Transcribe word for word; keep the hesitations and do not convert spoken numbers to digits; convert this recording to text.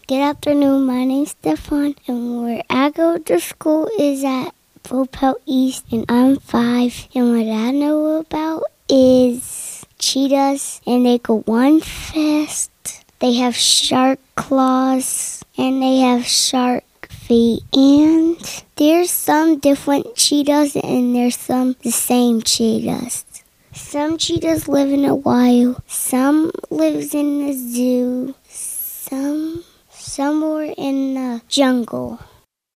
Good afternoon, my name's Stefan, and where I go to school is at Vopel East, and I'm five. And what I know about is cheetahs, and they go one fast. They have shark claws, and they have shark feet. And there's some different cheetahs, and there's some the same cheetahs. Some cheetahs live in the wild, some lives in the zoo, some somewhere in the jungle.